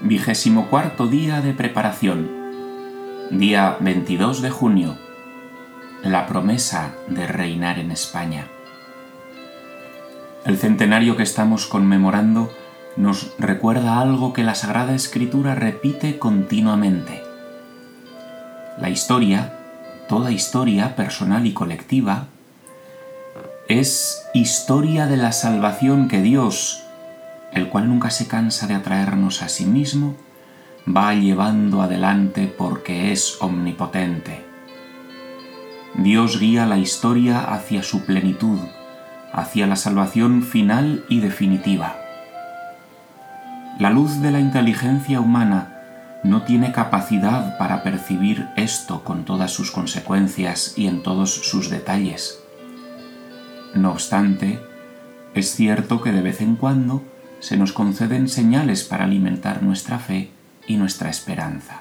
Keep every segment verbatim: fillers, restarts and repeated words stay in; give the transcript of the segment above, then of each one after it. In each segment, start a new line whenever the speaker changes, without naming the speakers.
Vigésimo cuarto día de preparación. Día veintidós de junio. La promesa de reinar en España. El centenario que estamos conmemorando nos recuerda algo que la Sagrada Escritura repite continuamente. La historia, toda historia personal y colectiva, es historia de la salvación que Dios, el cual nunca se cansa de atraernos a sí mismo, va llevando adelante porque es omnipotente. Dios guía la historia hacia su plenitud, hacia la salvación final y definitiva. La luz de la inteligencia humana no tiene capacidad para percibir esto con todas sus consecuencias y en todos sus detalles. No obstante, es cierto que de vez en cuando se nos conceden señales para alimentar nuestra fe y nuestra esperanza.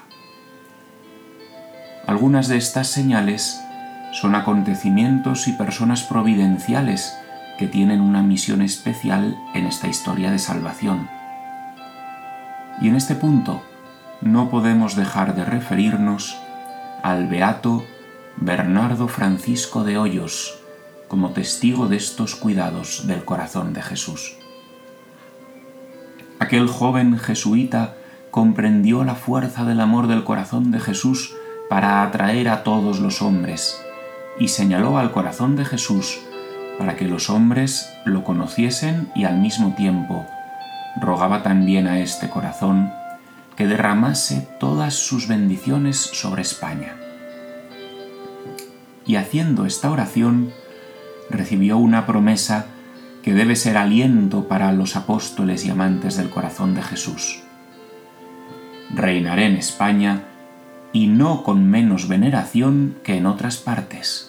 Algunas de estas señales son acontecimientos y personas providenciales que tienen una misión especial en esta historia de salvación. Y en este punto no podemos dejar de referirnos al beato Bernardo Francisco de Hoyos como testigo de estos cuidados del corazón de Jesús. Aquel joven jesuita comprendió la fuerza del amor del corazón de Jesús para atraer a todos los hombres y señaló al corazón de Jesús para que los hombres lo conociesen y al mismo tiempo rogaba también a este corazón que derramase todas sus bendiciones sobre España. Y haciendo esta oración, recibió una promesa que debe ser aliento para los apóstoles y amantes del corazón de Jesús. Reinaré en España y no con menos veneración que en otras partes.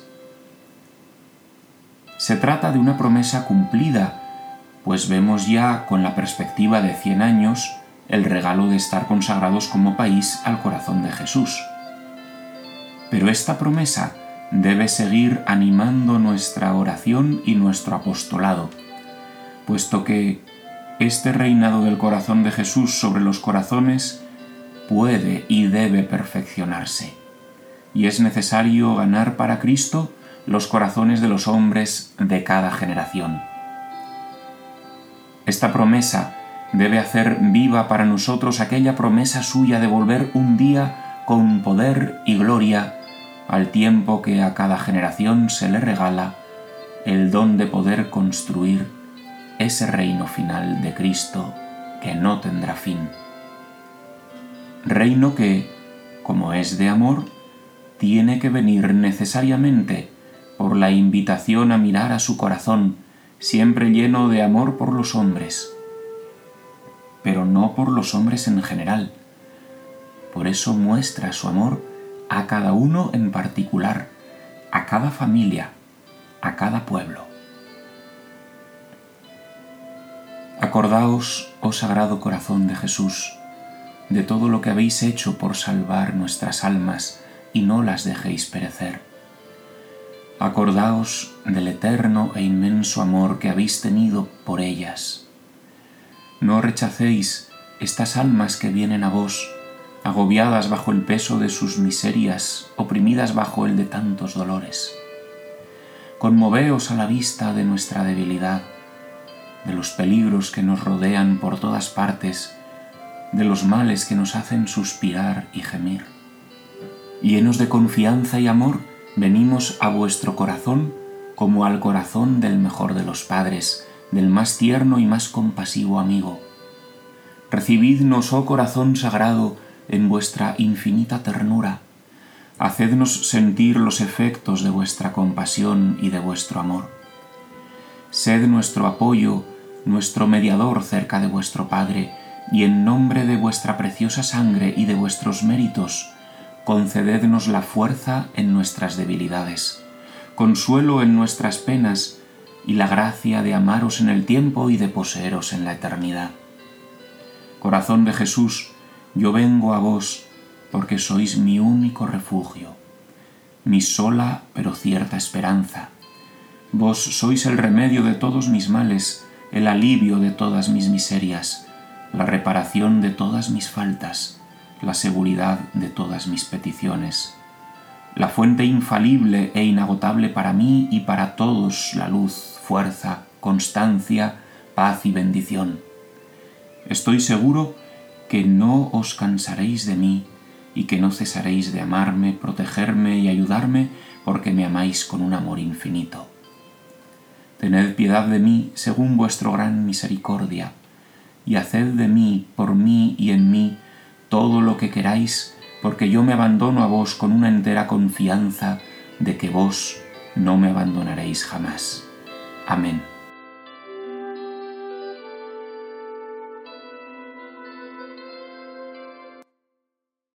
Se trata de una promesa cumplida, pues vemos ya con la perspectiva de cien años el regalo de estar consagrados como país al corazón de Jesús. Pero esta promesa debe seguir animando nuestra oración y nuestro apostolado, puesto que este reinado del corazón de Jesús sobre los corazones puede y debe perfeccionarse, y es necesario ganar para Cristo los corazones de los hombres de cada generación. Esta promesa debe hacer viva para nosotros aquella promesa suya de volver un día con poder y gloria al tiempo que a cada generación se le regala el don de poder construir ese reino final de Cristo que no tendrá fin. Reino que, como es de amor, tiene que venir necesariamente por la invitación a mirar a su corazón, siempre lleno de amor por los hombres, pero no por los hombres en general. Por eso muestra su amor a cada uno en particular, a cada familia, a cada pueblo. Acordaos, oh Sagrado Corazón de Jesús, de todo lo que habéis hecho por salvar nuestras almas y no las dejéis perecer. Acordaos del eterno e inmenso amor que habéis tenido por ellas. No rechacéis estas almas que vienen a vos, agobiadas bajo el peso de sus miserias, oprimidas bajo el de tantos dolores. Conmoveos a la vista de nuestra debilidad, de los peligros que nos rodean por todas partes, de los males que nos hacen suspirar y gemir. Llenos de confianza y amor, venimos a vuestro corazón como al corazón del mejor de los padres, del más tierno y más compasivo amigo. Recibidnos, oh corazón sagrado, en vuestra infinita ternura. Hacednos sentir los efectos de vuestra compasión y de vuestro amor. Sed nuestro apoyo, nuestro mediador cerca de vuestro Padre, y en nombre de vuestra preciosa sangre y de vuestros méritos, concedednos la fuerza en nuestras debilidades, consuelo en nuestras penas y la gracia de amaros en el tiempo y de poseeros en la eternidad. Corazón de Jesús, yo vengo a vos porque sois mi único refugio, mi sola pero cierta esperanza. Vos sois el remedio de todos mis males, el alivio de todas mis miserias, la reparación de todas mis faltas, la seguridad de todas mis peticiones, la fuente infalible e inagotable para mí y para todos, la luz, fuerza, constancia, paz y bendición. Estoy seguro que no os cansaréis de mí y que no cesaréis de amarme, protegerme y ayudarme porque me amáis con un amor infinito. Tened piedad de mí según vuestra gran misericordia, y haced de mí, por mí y en mí, todo lo que queráis, porque yo me abandono a vos con una entera confianza de que vos no me abandonaréis jamás. Amén.